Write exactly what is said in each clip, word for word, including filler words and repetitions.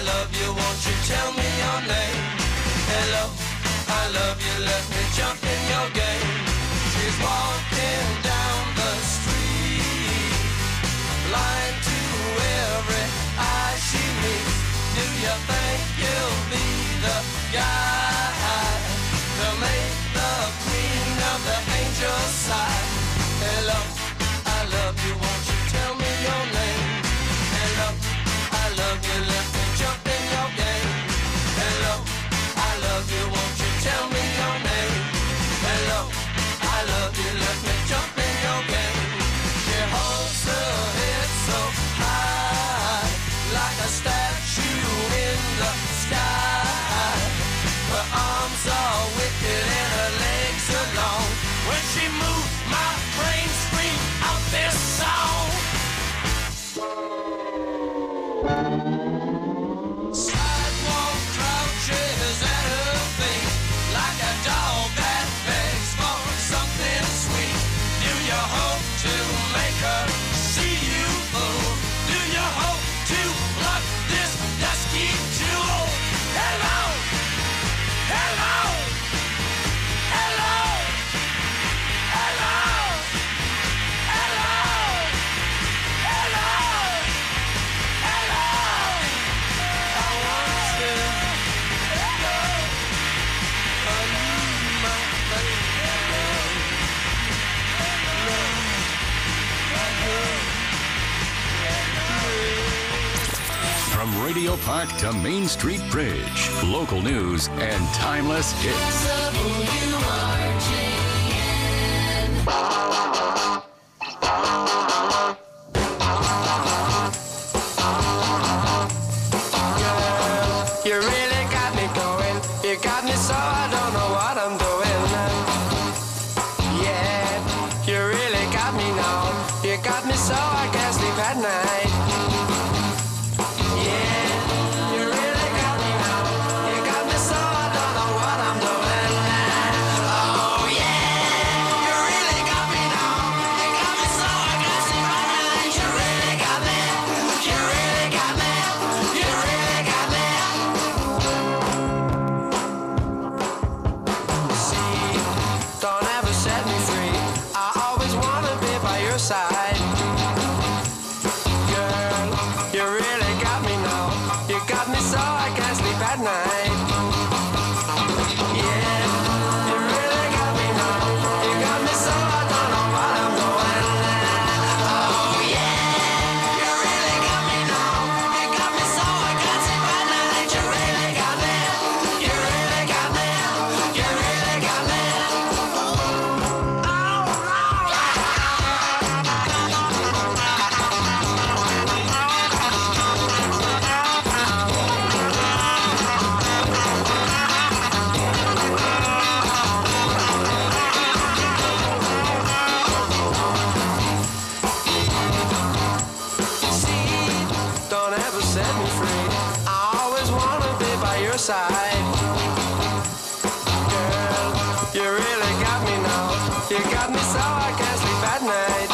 love you, won't you tell me your name? Hello, I love you, let me jump in your game. She's walking down the street, blind to every eye she meets. Do you think you'll be the guy to make the queen of the angels sigh? Hello, I love you, won't you tell me your name? Hello, I love you, let me jump in your game. Hello, I love you, won't you tell me your name? Hello, I love you, let me jump in your game. She holds her head so high, like a statue in the sky. Her arms are wicked and her legs are long. When she moves, my brain screams out this song. Sidewalk crouches at her feet, like a dog that begs for something sweet. Do you hope to make her see you, fool? Do you hope to pluck this dusky jewel? Hello, hello, hello, hello, hello, hello, hello. I want to hello, I need my baby. From Radio Park to Main Street Bridge, local news and timeless hits. You really got me going. You got me so I don't know what I'm doing. Yeah, you really got me now. You got me so I can't sleep at night. Yeah, you really got me now. You got me so I don't know what I'm doing. Oh yeah, you really got me now. You got me so I can't sleep at night. You really got me. You really got me. You really got me. See, don't ever set me free. I always wanna be by your side. Girl, you really got me now. You got me so I can't sleep at night. Yeah, you really got me now. You got me so I don't know what I'm doing. Oh yeah, you really got me now. You got me so I can't sleep at night. You really got me. You really got me. You really got me. Don't ever set me free. I always wanna be by your side. Girl, you really got me now. You got me so I can't sleep at night.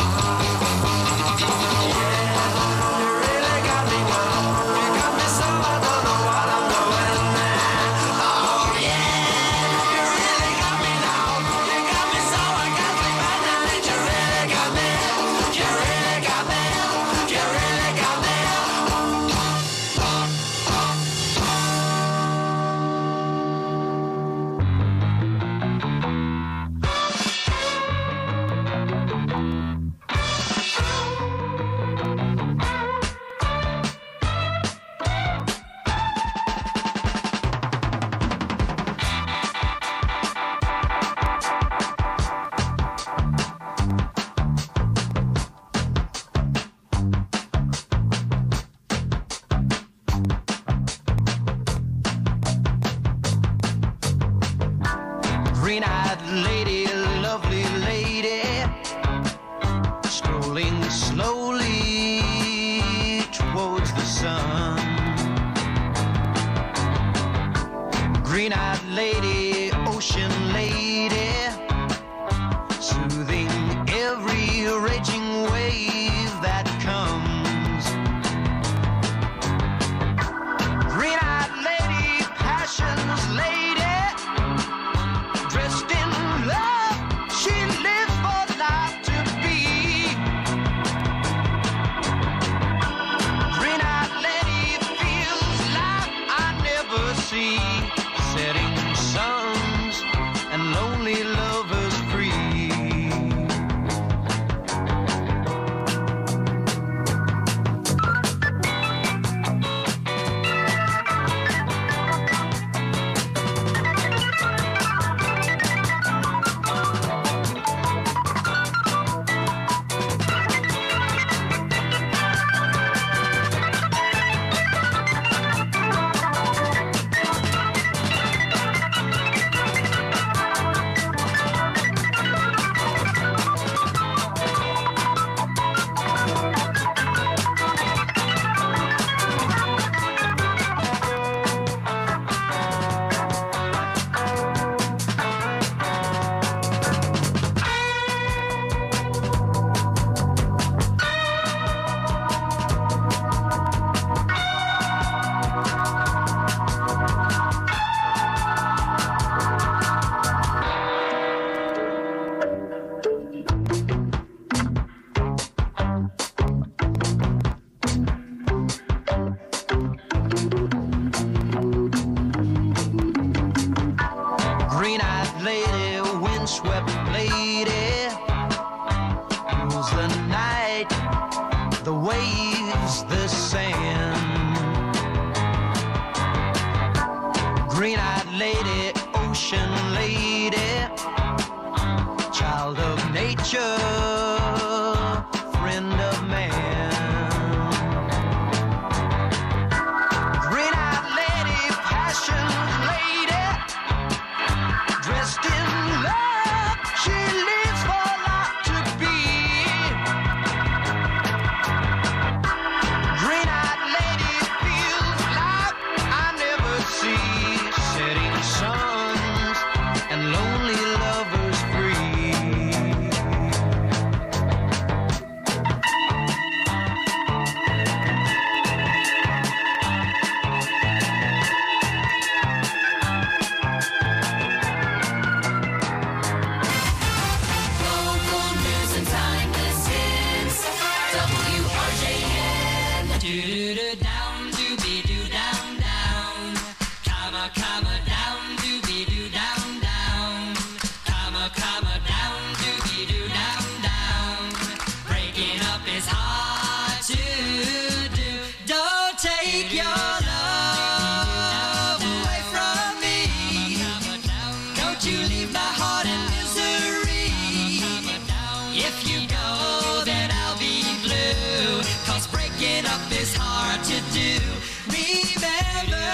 Yeah, you really got me now. You got me so I don't know what I'm doing. Oh yeah, you really got me now. You got me so I can't sleep at night. You really got me. You really got me. You really got me. Green-eyed lady, lovely lady, strolling slowly towards the sun. Green-eyed lady, ocean lady, soothing every raging wave that comes. Green the waves, the sand. Green-eyed lady, ocean lady, child of nature, friend of man. Green-eyed lady, passion lady, dressed in love, she lives for life to be. Green-eyed lady feels like I never see. Setting suns and lonely lovers free. Local news and timeless hits. W R J N. Do-do-do down, do-be-do down, down. Comma, comma, down, do-be-do down, down. Comma, comma, down, do-be-do down, down. Breaking up is hard to do. Don't take your love away from me. Don't you leave my heart in misery. If you go, then I'll be blue. 'Cause breaking up is hard to do. Remember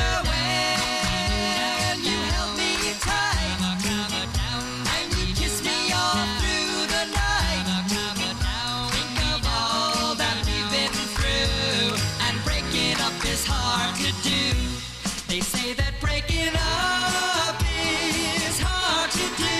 when you held me tight and you kissed me all through the night. Think of all that we've been through, and breaking up is hard to do. They say that breaking up is hard to do.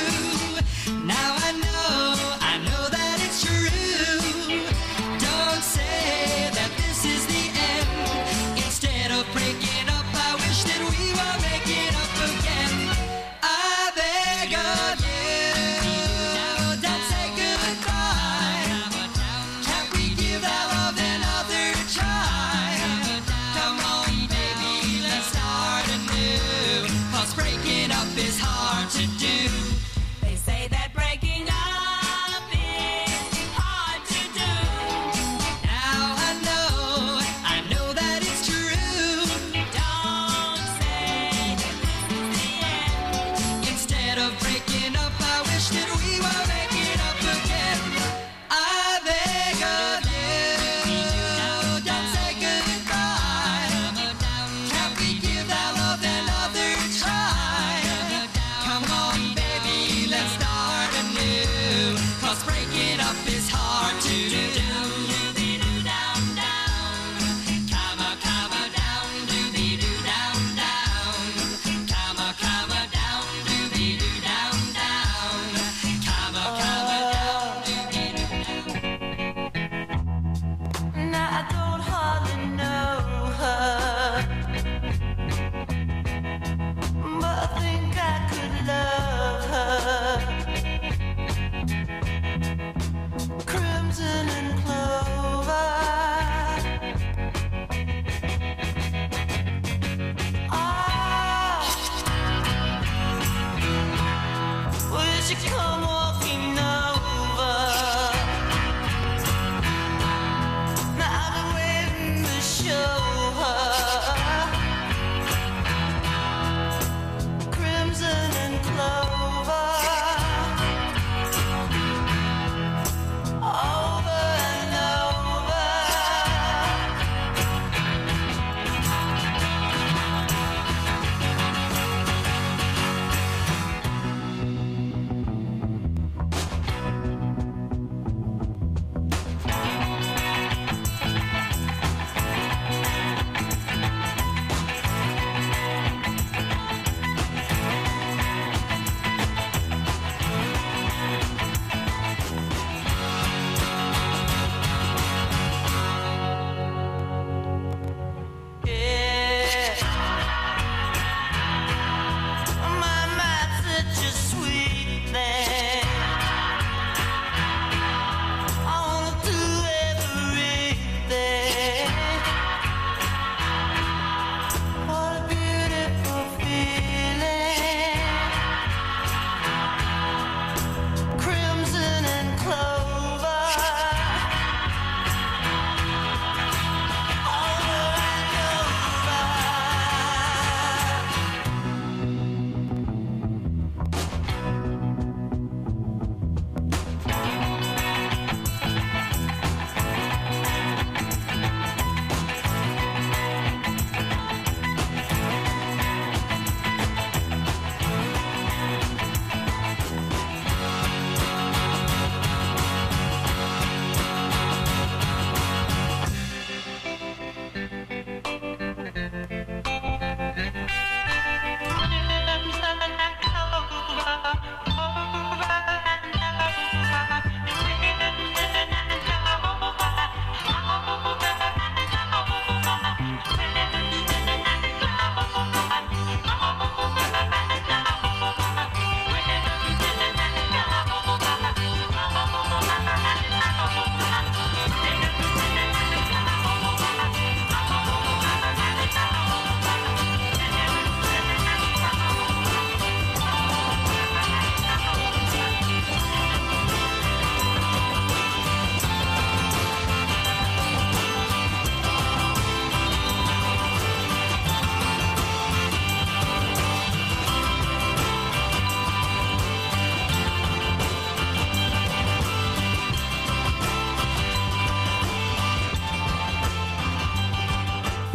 Now I know, I know that it's true. Don't say that this is the end. Instead of breaking up, I wish that we were making up again. I beg of you, don't say goodbye. Can't we give our love another try? Come on, baby, let's start anew. 'Cause breaking up is hard to do. They say that breaking up is hard to do. Now I know, I know that it's true. Don't say that this is the end. Instead of breaking up, I wish that we were making up again. I beg of you, don't say goodbye. Can't we give our love another try? Come on, baby,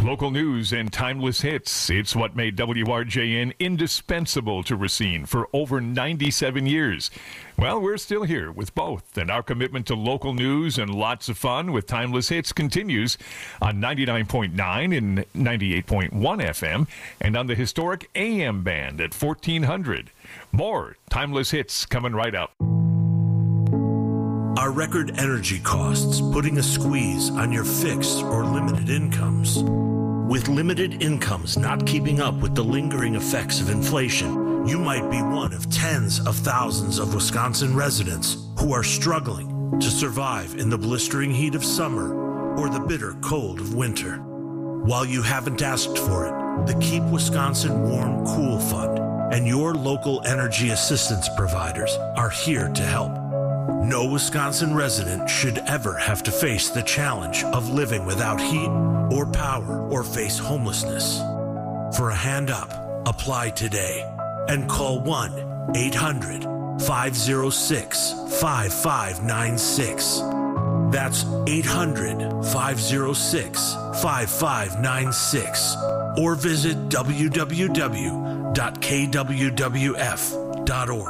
Local news and timeless hits. It's what made W R J N indispensable to Racine for over ninety-seven years. Well, we're still here with both, and our commitment to local news and lots of fun with timeless hits continues on ninety-nine point nine and ninety-eight point one F M and on the historic A M band at fourteen hundred. More timeless hits coming right up. Are record energy costs putting a squeeze on your fixed or limited incomes? With limited incomes not keeping up with the lingering effects of inflation, you might be one of tens of thousands of Wisconsin residents who are struggling to survive in the blistering heat of summer or the bitter cold of winter. While you haven't asked for it, the Keep Wisconsin Warm Cool Fund and your local energy assistance providers are here to help. No Wisconsin resident should ever have to face the challenge of living without heat or power or face homelessness. For a hand up, apply today and call one eight hundred five oh six five five nine six. That's eight hundred five oh six five five nine six or visit w w w dot k w w f dot org.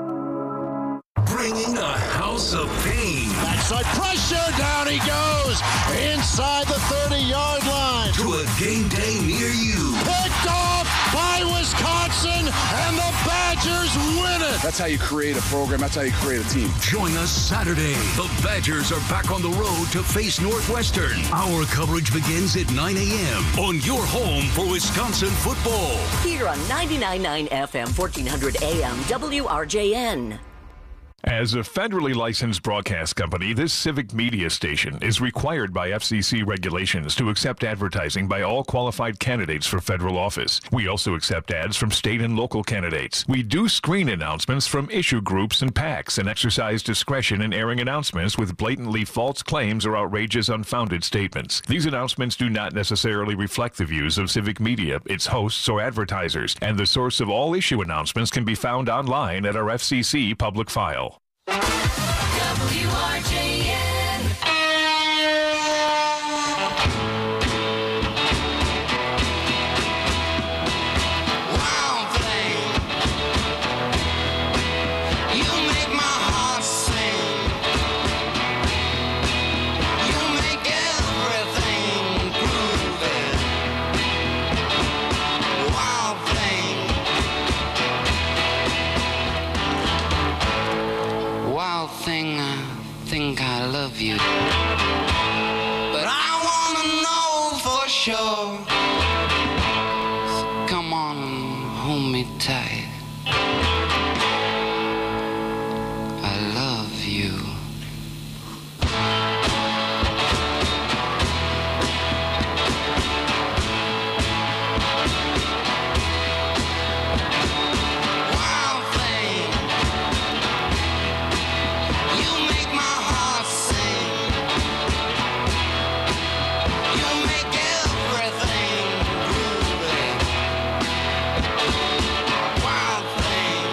Bringing a house of pain. Backside pressure, down he goes, inside the thirty-yard line. To a game day near you. Picked off by Wisconsin, and the Badgers win it. That's how you create a program. That's how you create a team. Join us Saturday. The Badgers are back on the road to face Northwestern. Our coverage begins at nine a.m. on your home for Wisconsin football. Here on ninety-nine point nine F M, fourteen hundred A M, W R J N. As a federally licensed broadcast company, this civic media station is required by F C C regulations to accept advertising by all qualified candidates for federal office. We also accept ads from state and local candidates. We do screen announcements from issue groups and PACs and exercise discretion in airing announcements with blatantly false claims or outrageous, unfounded statements. These announcements do not necessarily reflect the views of civic media, its hosts, or advertisers, and the source of all issue announcements can be found online at our F C C public file. W R J N. Wild thing, you make my heart sing. You make everything groovy. Wild thing, wild thing, I think I love you. But I wanna know for sure. So come on and hold me tight. I love you. Wild thing, you make my heart sing. You make everything groovy. Wild thing.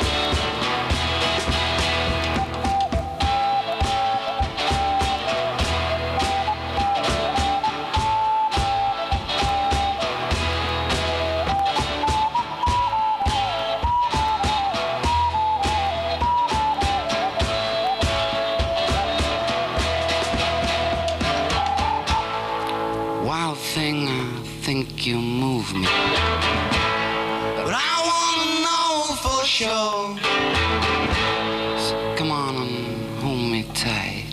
Wild thing, I think you move me. But I wanna know for sure. So come on and hold me tight.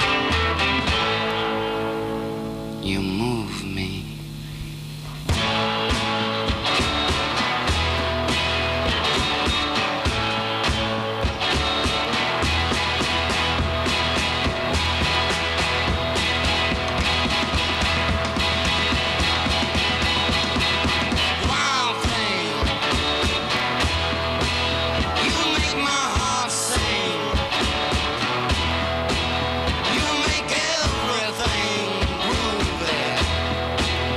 You move me. Wild thing, you make my heart sing. You make everything groovy.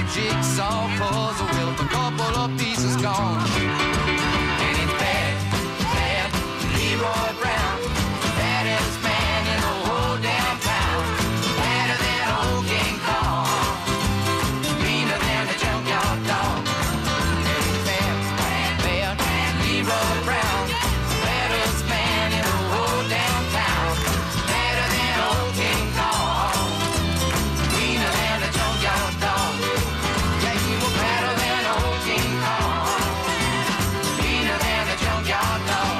jigsaw puzzle with a couple of pieces gone. And it's bad, bad, Leroy Brown, baddest man in the whole damn town, badder than old King Kong, meaner than the junkyard dog. And it's bad, bad, bad, Leroy Brown, baddest man in the whole damn town, badder than old King Kong, meaner than the junkyard dog. Yeah, he was badder than old King Kong, meaner than the junkyard dog.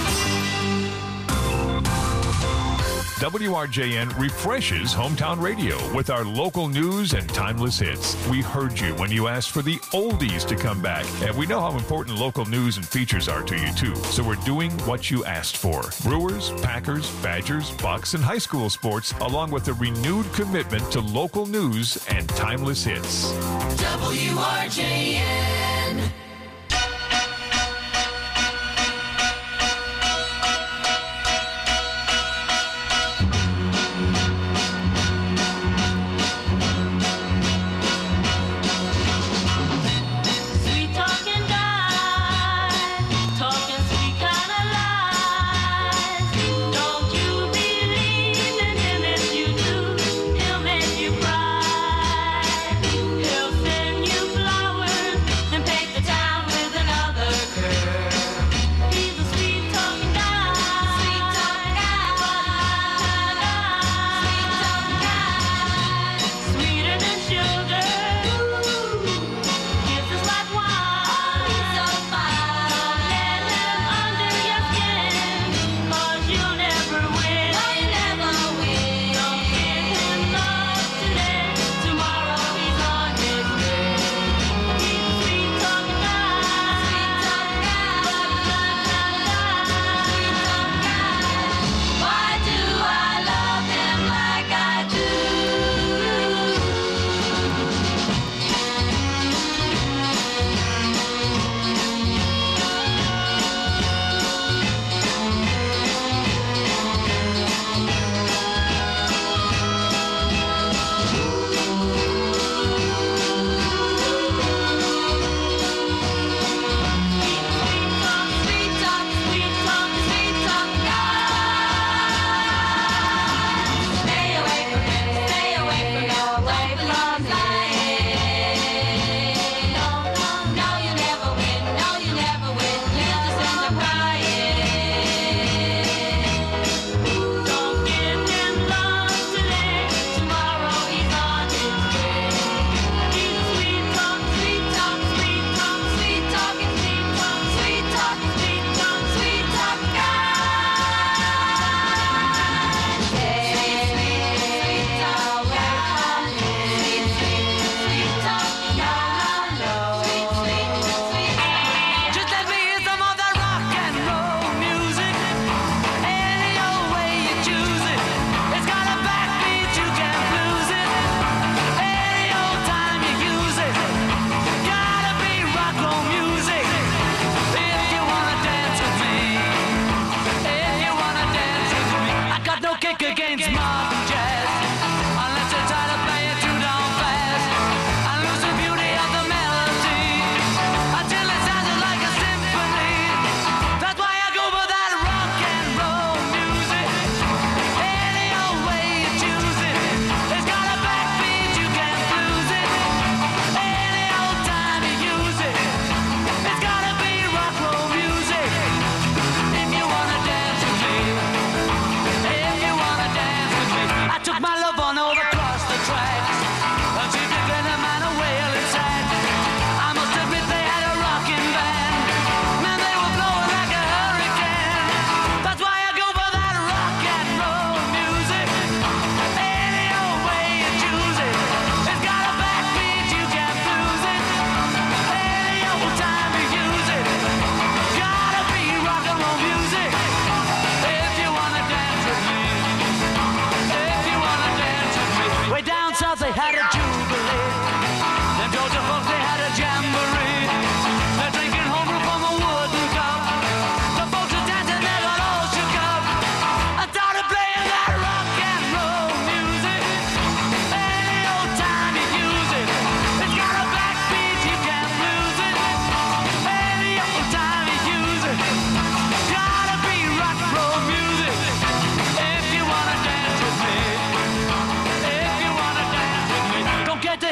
W R J N refreshes hometown radio with our local news and timeless hits. We heard you when you asked for the oldies to come back, and we know how important local news and features are to you too. So we're doing what you asked for. Brewers, Packers, Badgers, Bucks, and high school sports, along with a renewed commitment to local news and timeless hits. W R J N. Sweet talking guy, talking sweet kind of lies. Don't you believe in him? If you do, he'll make you cry. He'll send you flowers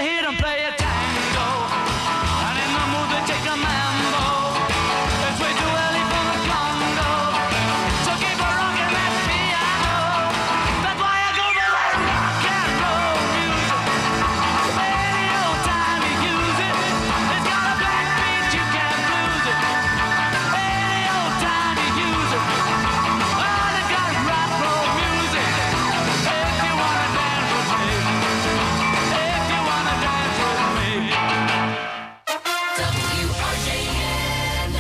hear them play a tango, and in the mood they take a mambo. It's way too early for the Congo, so keep a rockin' that piano. That's why I go for that rock and roll music. Any old time you use it, it's got a black beat, you can't lose it. Any old time you use it, well, it's got rock and roll music. If you wanna dance with me, if you wanna dance with me. W R J N.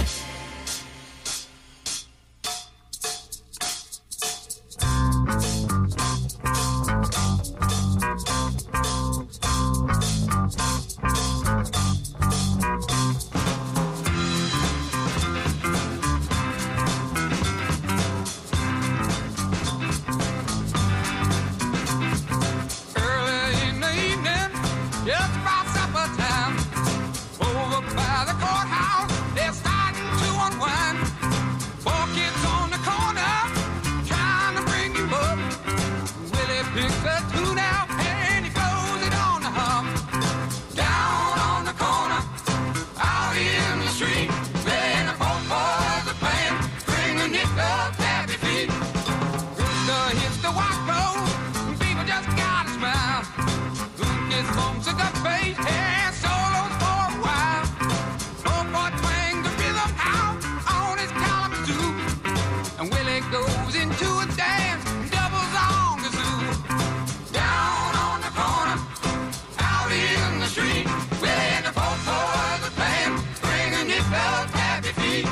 Early in the evening, just about supper time, over by the courthouse, they're starting to unwind. Four kids on the corner, trying to bring you up. Willie picks a tune out and he blows it on the hum. Down on the corner, out in the street, playing a folk for the band, bring a nickel, happy feet. Rooster hits the white clothes, people just gotta smile. Lucas bumps a gut bass and solos for a while. Oh boy, twang the rhythm out on his Kalamazoo, and Willie goes into a dance, doubles on the zoo. Down on the corner, out in the street, Willie and the folk for the band, bringing it up happy feet.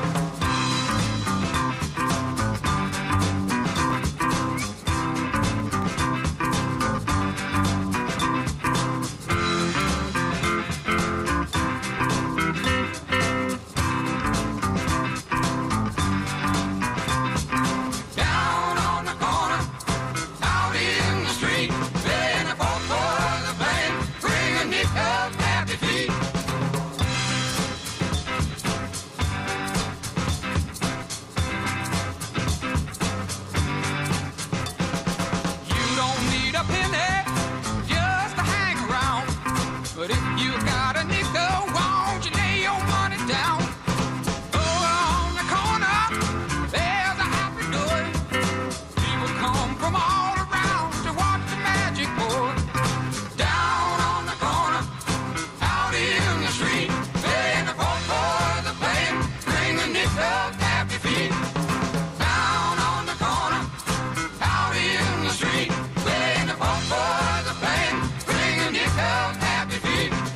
Down on the corner, out in the street, playing a folk for the band, bringing it up happy feet. You don't need a penny just to hang around, but if you got a nickel, won't you lay your money down? Over on the corner, there's a happy door. People come from all around to watch the magic pour. Down on the corner, out in the street, playing the folk for the band, bringing it up happy feet. Down on the corner, out in the street, playing the folk for the band, bringing it up happy feet.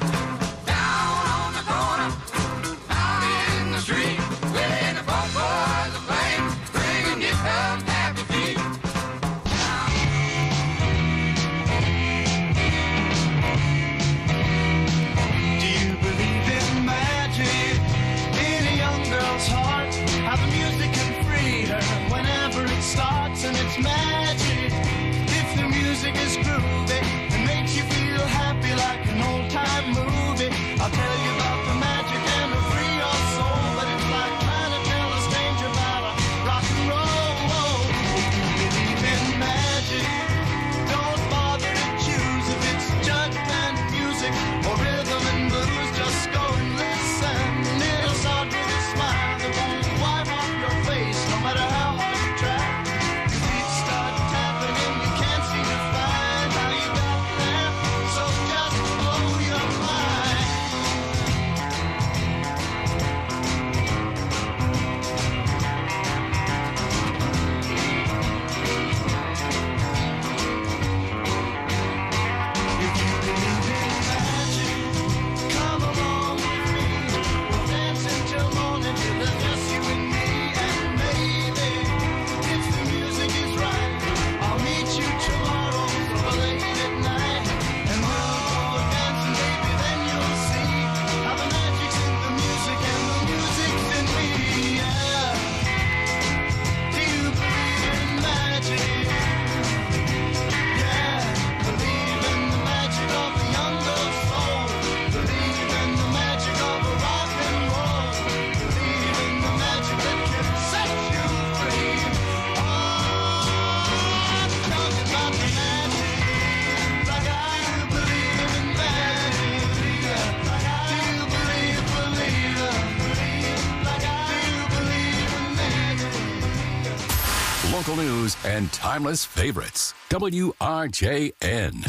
local news and timeless favorites. W R J N.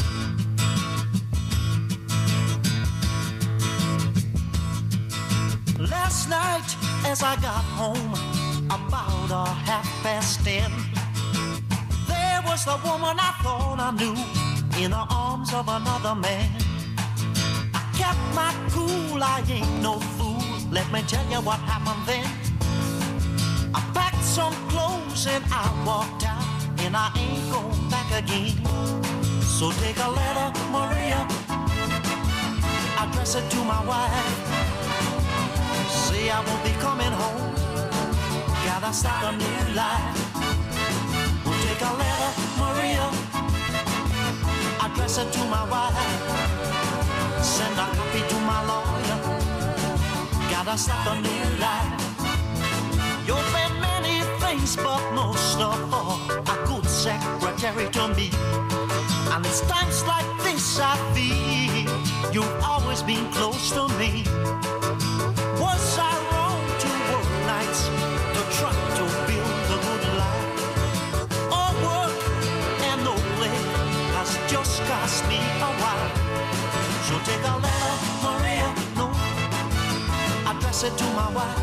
Last night, as I got home, about a half past ten, there was the woman I thought I knew in the arms of another man. I kept my cool, I ain't no fool. Let me tell you what happened then. I packed some clothes and I walked out, and I ain't going back again. So take a letter, Maria, address it to my wife. Say I won't be coming home, gotta start a new life. We'll take a letter, Maria, address it to my wife. Send a copy to my lawyer, gotta start a new life. You've been many things, but most of all, a good secretary to me. And it's times like this I feel you've always been close to me. Was I wrong to work nights to try to build a good life? All work and no play has just cost me a while. So take a letter, Maria, no, address it to my wife.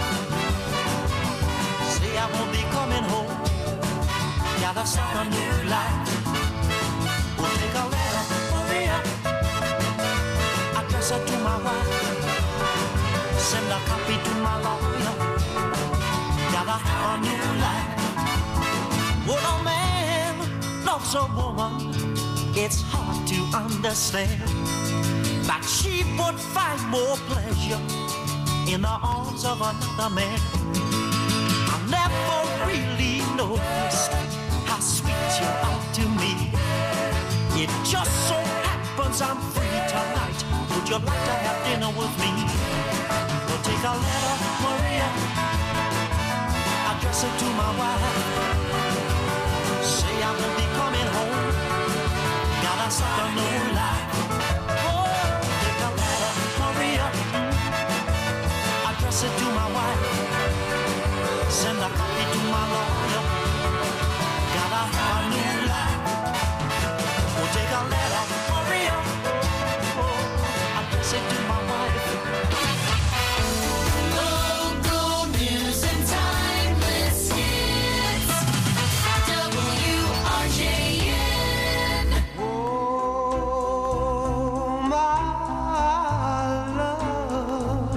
Say I won't be coming home, gotta start a new life. We'll take a letter, Maria, address it to my wife. Send a copy to my lawyer, gotta have a new life. When a man loves a woman, it's hard to understand that she would find more pleasure in the arms of another man. I never really noticed how sweet you are to me. It just so happens I'm free tonight. Would you like to have dinner with me? We'll take a letter, Maria, address it to my wife. Say I will be coming home, gotta start a new life. Oh, take a letter, Maria, address it to my wife. Send a copy to my lawyer, gotta have a new life. We'll take a letter, Maria, oh, address it to my wife. Local news and timeless hits. W R J N. Oh, my love,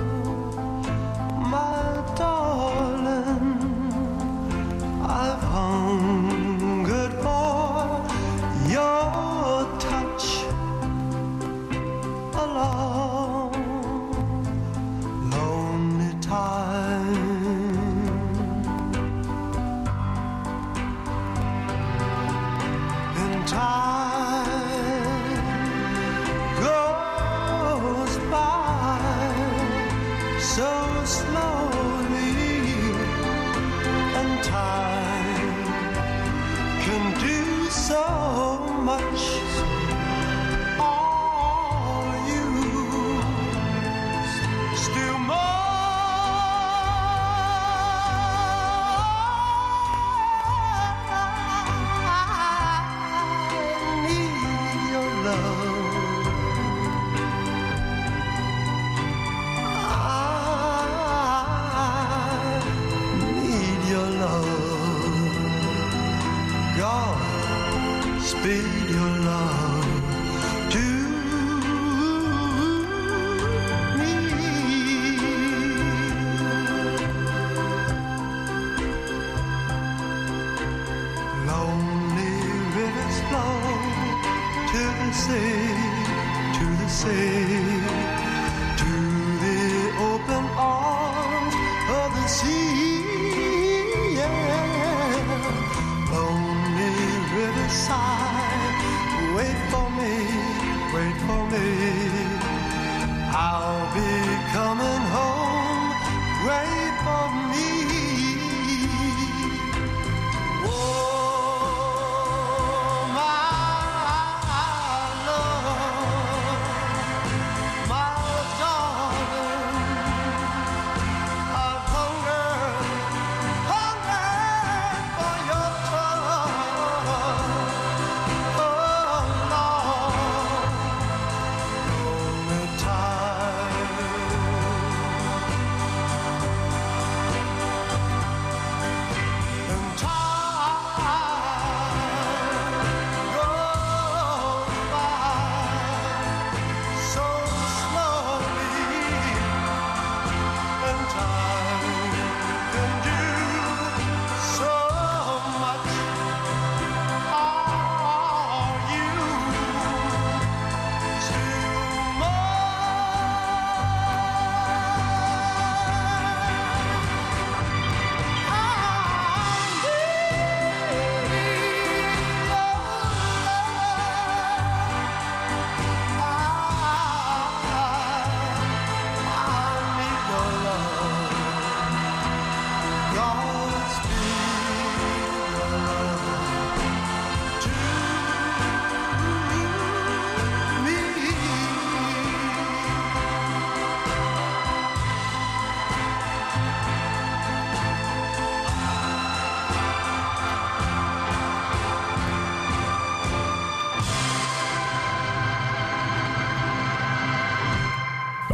my darling, I've hungered for your touch a long, lonely time. And time goes by so slowly, and time can do so much. All you still more. I need your love. I need your love. God, speed your love to me. Lonely rivers flow to the sea, to the sea, to the open arms of the sea. Yeah. Lonely riverside,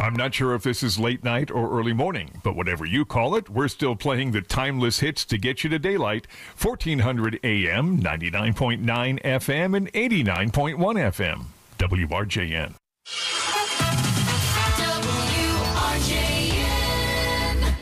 I'm not sure if this is late night or early morning, but whatever you call it, we're still playing the timeless hits to get you to daylight. fourteen hundred A M, ninety-nine point nine F M, and eighty-nine point one F M. W R J N. W R J N.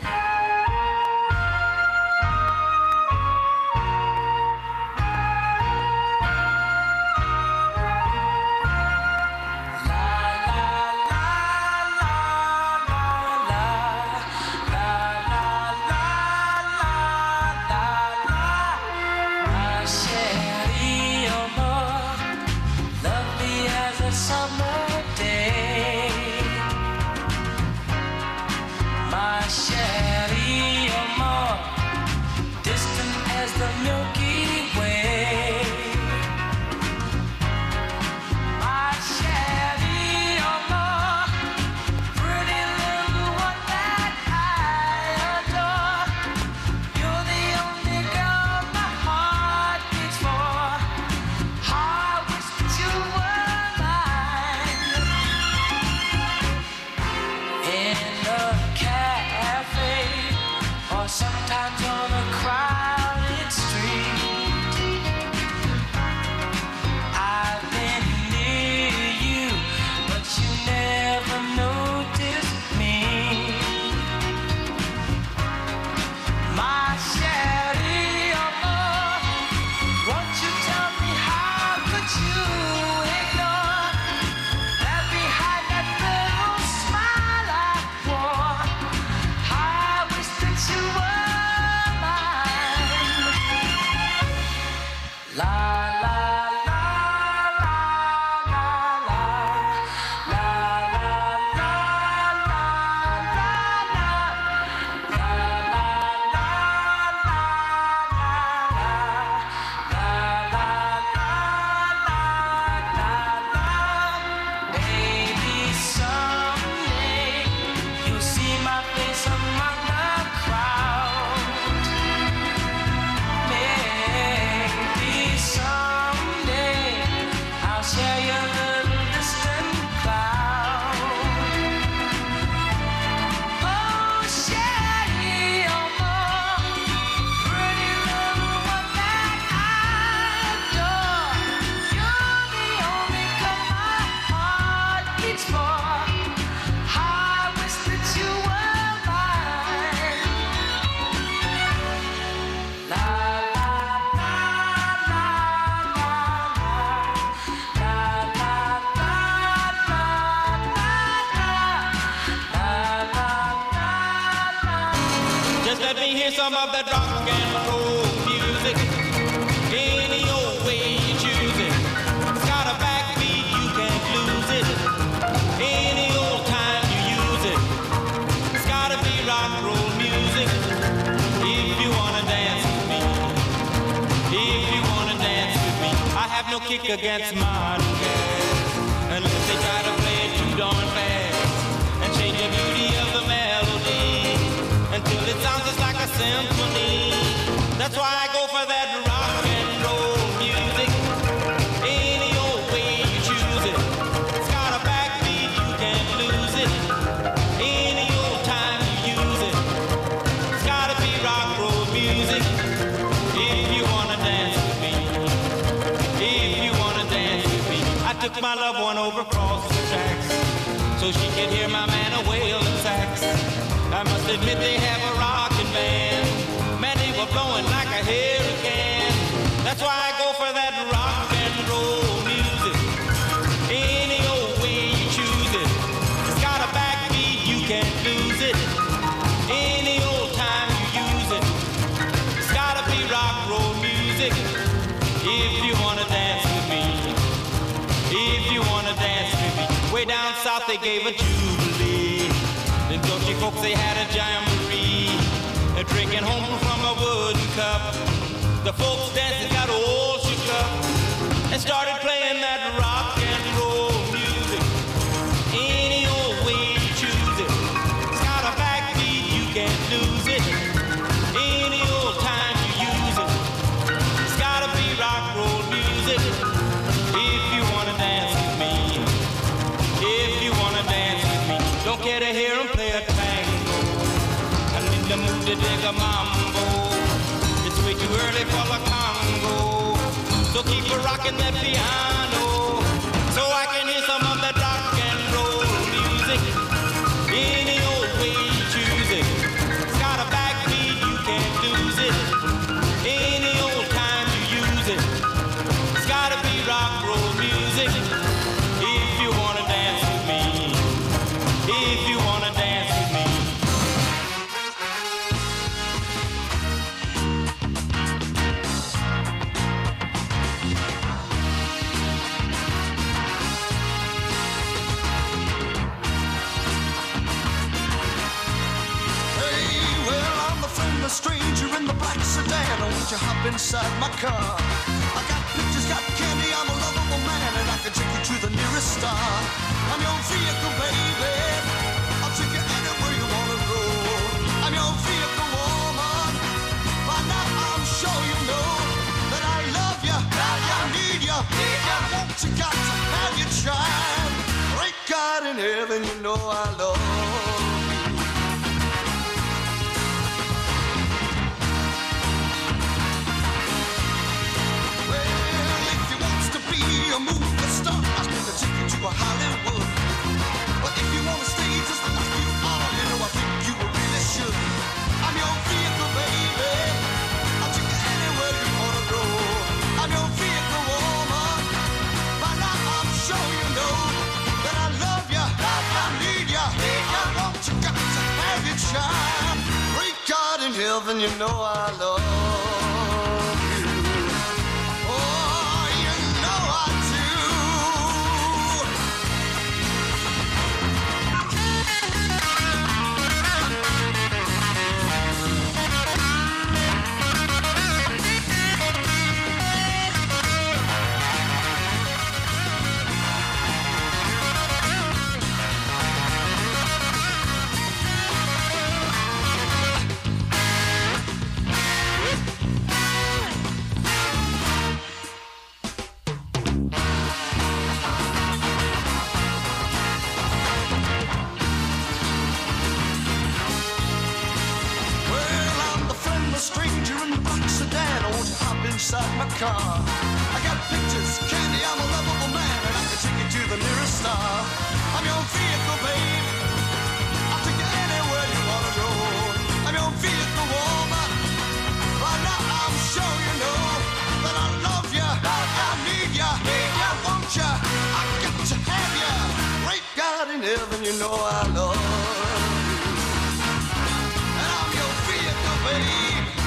Ma chérie, amor, lovely as a summer day. Ma chérie, amor, distant as the Milky Way. Ma chérie, amor, pretty little one that I adore. You're the only girl my heart beats for. I wish that you were mine. In a cafe, or sometimes on a crowded street. I've been near you, but you never noticed me. My chérie, amor, won't you tell me how could you ignore that behind that little smile I wore? I wish that you were mine. La la la la la la la la la la la Maybe someday you'll see my face among the crowd. Maybe someday I'll share your little distant cloud. Oh, chérie, amor, pretty little one that I adore. You're the only girl my heart beats for. I wish that you were mine. La la la la la la la. Just let me hear some of that rock and roll music. Any old way you choose it. It's got a backbeat, you can't lose it. Any old time you use it. It's gotta be rock and roll music. If you wanna dance with me. If you wanna dance with me. I have no kick against modern jazz, unless they try to play it too darn fast and change the beauty of the melody until it sounds just like a symphony. That's why I go for that rock and roll music. Any old way you choose it. It's got a backbeat, you can't lose it. Any old time you use it. It's gotta be rock and roll music. If you wanna dance with me. If you wanna dance with me. I took my loved one over across the tracks so she could hear my man a wailing sax. I must admit they have a rockin' band. Man, they were blowing like a hurricane. That's why I go for that rock and roll music. Any old way you choose it. It's got a backbeat, you can't lose it. Any old time you use it. It's gotta be rock and roll music. If you wanna dance with me. If you wanna dance with me. Way down south they gave a jubilee. Them Dutchy folks, they had a jamboree. They're drinking home from a wooden cup. The folks dancing got all shook up and started playing that rock and roll music. Any old way you choose it. It's got a backbeat, you can't lose it. Any old time you use it. It's gotta be rock and roll music. If you wanna dance with me. If you wanna dance with me. Don't care the mood to dig a mambo. It's way too early for the Congo. So keep a rocking that piano, so I can hear some of that rock and roll music. Any old way you choose it. It's got a backbeat, you can't lose it. Any old time you use it. It's gotta be rock roll music. If you wanna dance with me, if you wanna dance with me. A stranger in the black sedan, won't you hop inside my car? I got pictures, got candy, I'm a lovable man, and I can take you to the nearest star. I'm your vehicle, baby, I'll take you anywhere you wanna go. I'm your vehicle, woman, by now I'm sure you know that I love you, I need you, I want you, got to have you shine. Great God in heaven, you know I love you. A movie star, I can take you to a Hollywood. But if you wanna stay just like you are, you know I think you really should. I'm your vehicle, baby, I'll take you anywhere you wanna go. I'm your vehicle, woman, by now I'm sure you know that I love you, I need you, I want you, got to have you shine. Great God in heaven, you know I love you. Inside my car, I got pictures, candy, I'm a lovable man, and I can take you to the nearest star. I'm your vehicle, babe, I'll take you anywhere you wanna go. I'm your vehicle, woman, by now I'm sure you know that I love you, I need you, I want you, I got to have you. Great God in heaven, you know I love you, and I'm your vehicle, babe.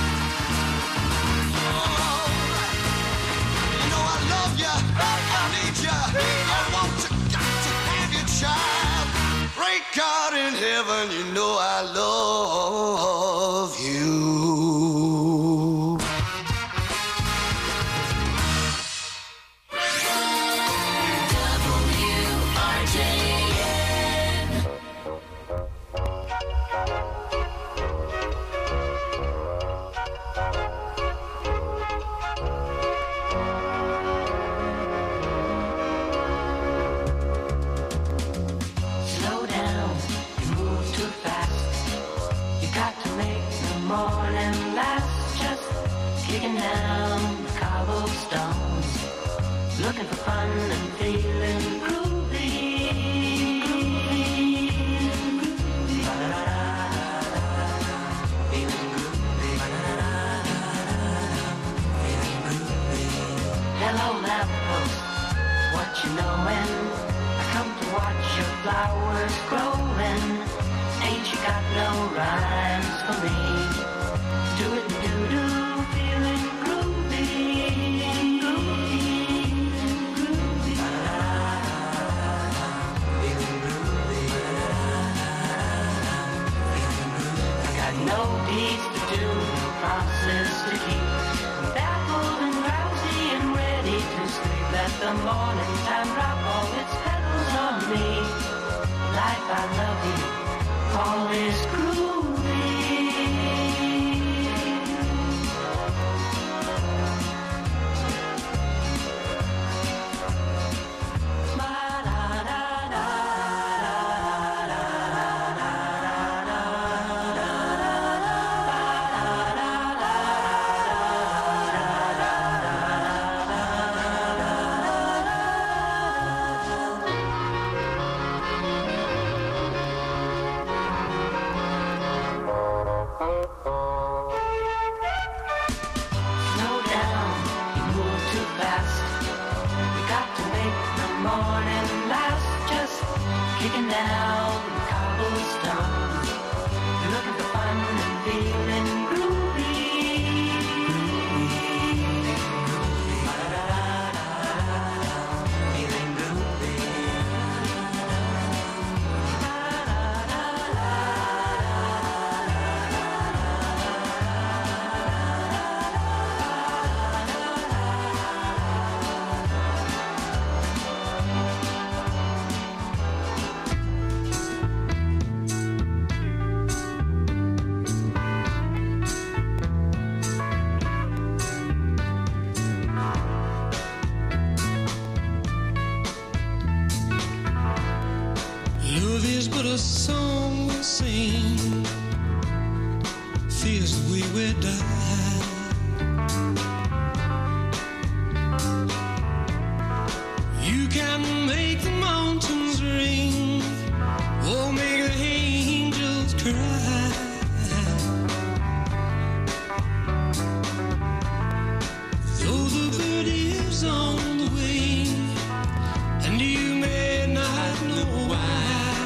God in heaven, you know I love you. W R J N. Slow down, you move too fast. You got to make the morning last. Just kicking down the cobblestones, looking for fun and feeling groovy. Hello, lamppost, what you knowin'? I come to watch your flowers growing. Ain't you got no rhymes for me? Do it and do-do, feeling groovy. Groovy, groovy. Feeling groovy. I got no deeds to do, no promises to keep. I'm baffled and drowsy and ready to sleep. Let the morning time drop all its petals on me. Life, I love you, all is groovy. Ba-da-da-da-da-da-da-da-da-da. is but a song we sing. Feels the way we die. You can make the mountains ring, or make the angels cry. Though the bird is on the wing, and you may not know why.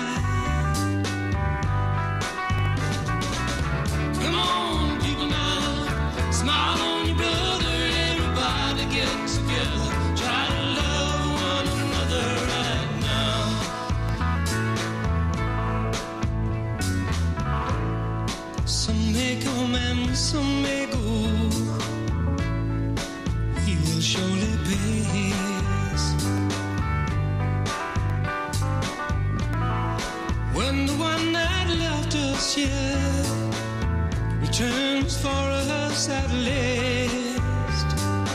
Come on, people now, smile on your brother. Everybody get together, try to love one another right now. Some may come and some may go. We will surely pass. When the one that left us here returns for us at last,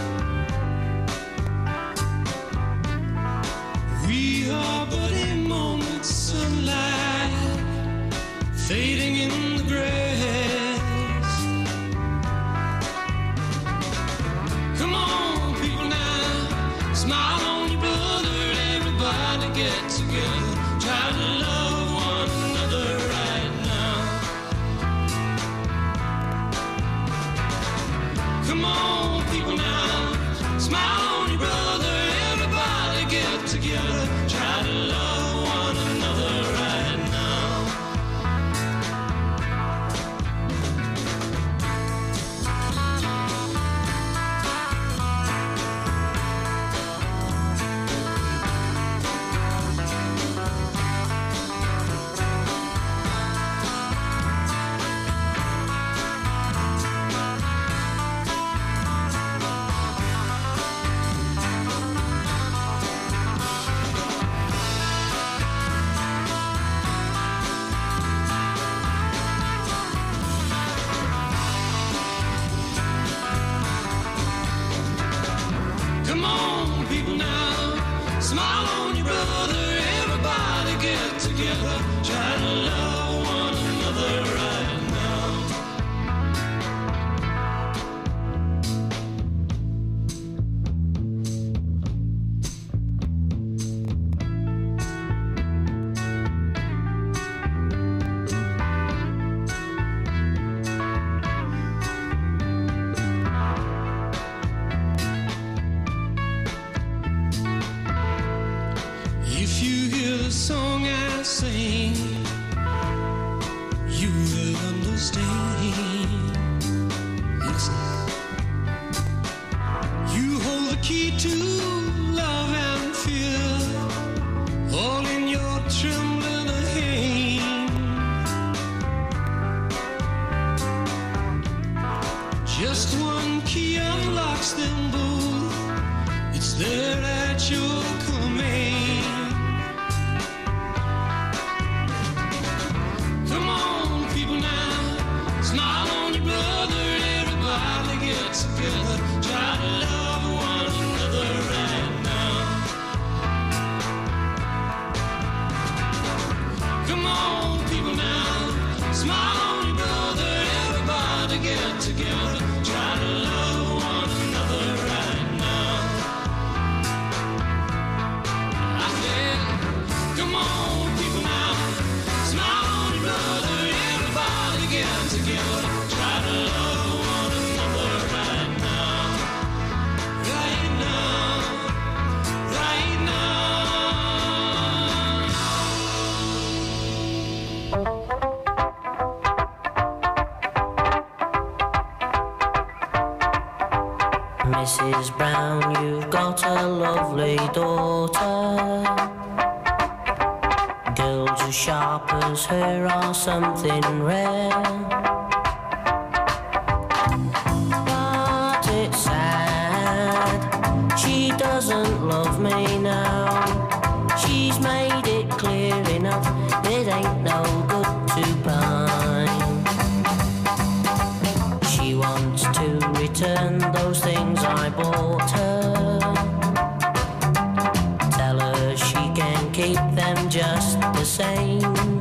we are but a moment's sunlight fading in the grass. Come on, people now, smile on your brother. Everybody get together, try to love one another right now. Come on, people now, smile on your brother. Everybody get together, try to love one another right now. Come on, people now, smile on your brother. Everybody get together, try to love one another right now. If you hear the song I sing, you will understand. Listen. You hold the key to love and fear, all in your trembling hand. Just one key unlocks them both. It's there at your command. Come on, people now, smile on your brother. Everybody get together, try to love one another right now. Come on, people now, smile on your brother. Everybody get together, try to love one another right now. I said, come on, people now, smile on your brother. Everybody get together, try to love one another right now. Right now, right now. Missus Brown, you've got a lovely daughter. Girls as sharp as her are something rare. But it's sad, she doesn't love me now. She's made it clear enough, it ain't no good to pine. She wants to return those things I bought her. Tell her she can keep them just the same.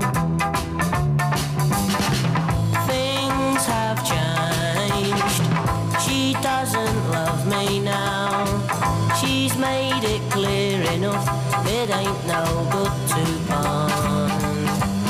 way now. She's made it clear enough, it ain't no good to pawn.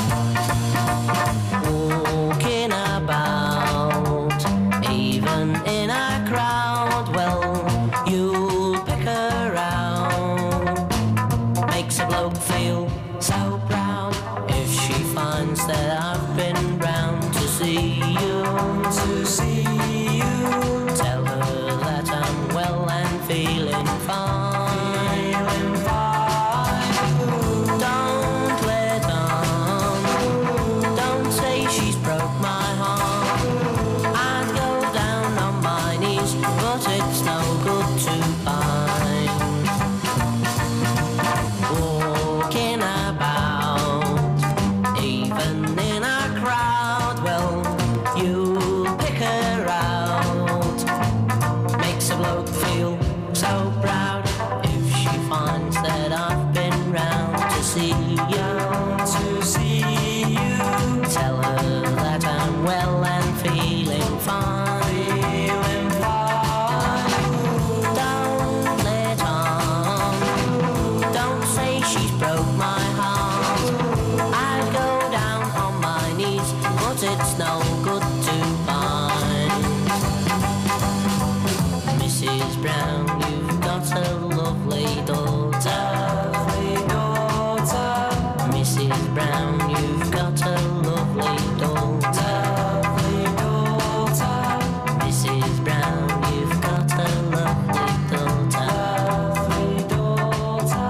Walking about, even in a crowd, well, you'll pick her out. Makes a bloke feel so proud if she finds that I've been round to see you, to see you. Tell her that I'm well and feeling fine, feeling fine. Don't let on, don't say she's broke my heart. I'd go down on my knees, but it's no good to find. Walking about, even in a crowd, well, you pick her out. Makes a bloke feel so proud if she finds that I've been round to see you, to see you. Tell her that I'm well and feeling fine, feeling fine. Don't let on, don't say she's broke my heart. I'd go down on my knees, but it's no good to find. Missus Brown, you've got a lovely daughter, lovely daughter. Missus Brown, you've got a lovely daughter, lovely daughter. Missus Brown, you've got a lovely daughter, lovely daughter.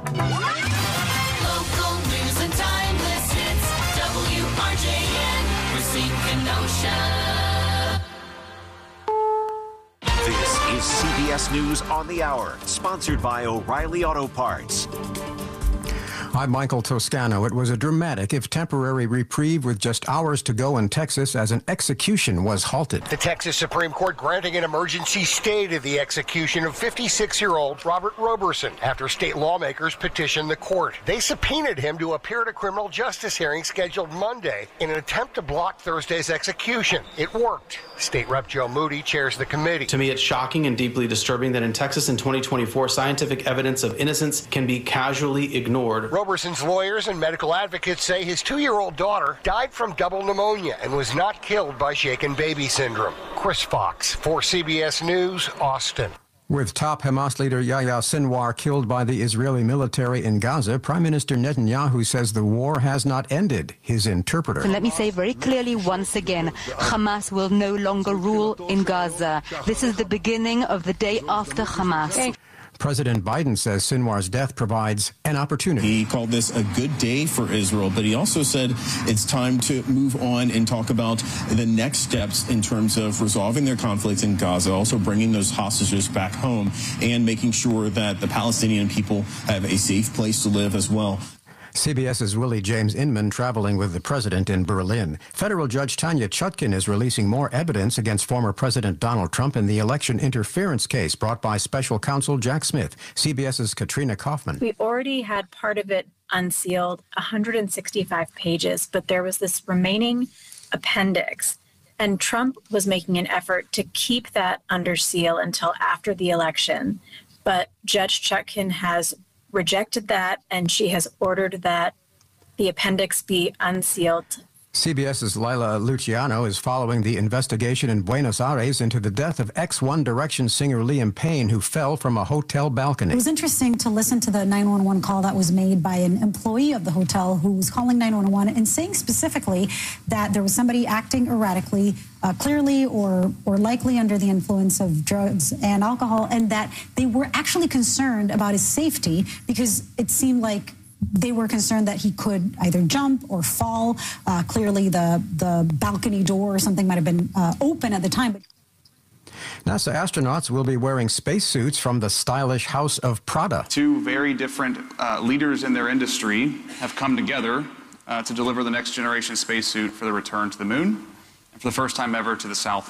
Local news and timeless hits. W R J N, Racine Kenosha. This is C B S News on the Hour, sponsored by O'Reilly Auto Parts. I'm Michael Toscano. It was a dramatic, if temporary, reprieve with just hours to go in Texas as an execution was halted. The Texas Supreme Court granting an emergency stay to the execution of fifty-six-year-old Robert Roberson after state lawmakers petitioned the court. They subpoenaed him to appear at a criminal justice hearing scheduled Monday in an attempt to block Thursday's execution. It worked. State Rep Joe Moody chairs the committee. To me, it's shocking and deeply disturbing that in Texas in twenty twenty-four, scientific evidence of innocence can be casually ignored. Roberson's lawyers and medical advocates say his two-year-old daughter died from double pneumonia and was not killed by shaken baby syndrome. Chris Fox for C B S News, Austin. With top Hamas leader Yahya Sinwar killed by the Israeli military in Gaza, Prime Minister Netanyahu says the war has not ended. His interpreter. And let me say very clearly once again, Hamas will no longer rule in Gaza. This is the beginning of the day after Hamas. President Biden says Sinwar's death provides an opportunity. He called this a good day for Israel, but he also said it's time to move on and talk about the next steps in terms of resolving their conflict in Gaza, also bringing those hostages back home and making sure that the Palestinian people have a safe place to live as well. CBS's Willie James Inman traveling with the president in Berlin. Federal Judge Tanya Chutkin is releasing more evidence against former President Donald Trump in the election interference case brought by special counsel Jack Smith. CBS's Katrina Kaufman. We already had part of it unsealed, one hundred sixty-five pages, but there was this remaining appendix. And Trump was making an effort to keep that under seal until after the election. But Judge Chutkin has rejected that, and she has ordered that the appendix be unsealed. CBS's Lila Luciano is following the investigation in Buenos Aires into the death of ex-One Direction singer Liam Payne, who fell from a hotel balcony. It was interesting to listen to the nine one one call that was made by an employee of the hotel who was calling nine one one and saying specifically that there was somebody acting erratically, uh, clearly or, or likely under the influence of drugs and alcohol, and that they were actually concerned about his safety because it seemed like they were concerned that he could either jump or fall. Uh, clearly, the, the balcony door or something might have been uh, open at the time. But NASA astronauts will be wearing spacesuits from the stylish House of Prada. Two very different uh, leaders in their industry have come together uh, to deliver the next generation spacesuit for the return to the moon, and for the first time ever to the South